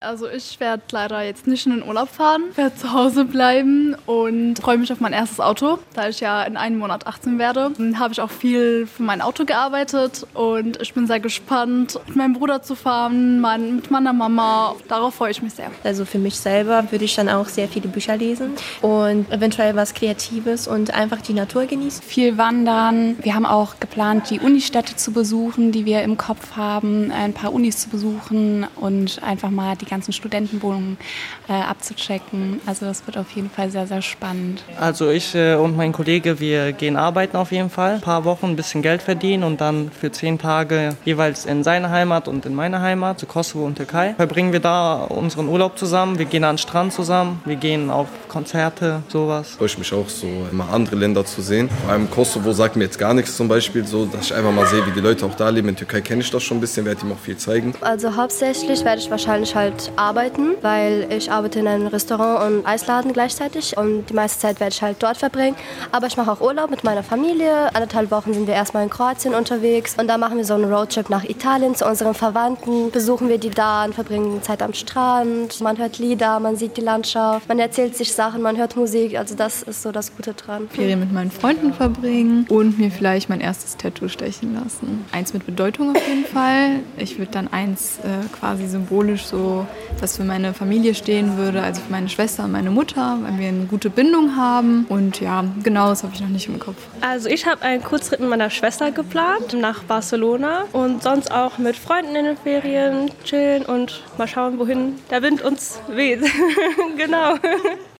Also ich werde leider jetzt nicht in den Urlaub fahren, werde zu Hause bleiben und freue mich auf mein erstes Auto. Da ich ja in einem Monat 18 werde, habe ich auch viel für mein Auto gearbeitet und ich bin sehr gespannt, mit meinem Bruder zu fahren, mit meiner Mama. Darauf freue ich mich sehr. Also für mich selber würde ich dann auch sehr viele Bücher lesen und eventuell was Kreatives und einfach die Natur genießen. Viel wandern. Wir haben auch geplant, die Unistädte zu besuchen, die wir im Kopf haben, ein paar Unis zu besuchen und einfach mal die ganzen Studentenwohnungen abzuchecken. Also das wird auf jeden Fall sehr, sehr spannend. Also ich und mein Kollege, wir gehen arbeiten auf jeden Fall. Ein paar Wochen ein bisschen Geld verdienen und dann für 10 Tage jeweils in seine Heimat und in meine Heimat, zu Kosovo und Türkei. Verbringen wir da unseren Urlaub zusammen. Wir gehen an den Strand zusammen. Wir gehen auf Konzerte, sowas. Freue ich mich auch so, immer andere Länder zu sehen. Vor allem Kosovo sagt mir jetzt gar nichts zum Beispiel, so, dass ich einfach mal sehe, wie die Leute auch da leben. In Türkei kenne ich das schon ein bisschen, werde ihm auch viel zeigen. Also hauptsächlich werde ich wahrscheinlich halt arbeiten, weil ich arbeite in einem Restaurant und Eisladen gleichzeitig und die meiste Zeit werde ich halt dort verbringen. Aber ich mache auch Urlaub mit meiner Familie. 1,5 Wochen sind wir erstmal in Kroatien unterwegs und dann machen wir so einen Roadtrip nach Italien zu unseren Verwandten. Besuchen wir die da und verbringen Zeit am Strand. Man hört Lieder, man sieht die Landschaft, man erzählt sich Sachen, man hört Musik. Also das ist so das Gute dran. Ferien mit meinen Freunden verbringen und mir vielleicht mein erstes Tattoo stechen lassen. Eins mit Bedeutung auf jeden Fall. Ich würde dann eins quasi symbolisch so, was für meine Familie stehen würde, also für meine Schwester und meine Mutter, weil wir eine gute Bindung haben. Und ja, genau, das habe ich noch nicht im Kopf. Also ich habe einen Kurztrip mit meiner Schwester geplant nach Barcelona und sonst auch mit Freunden in den Ferien chillen und mal schauen, wohin der Wind uns weht. Genau.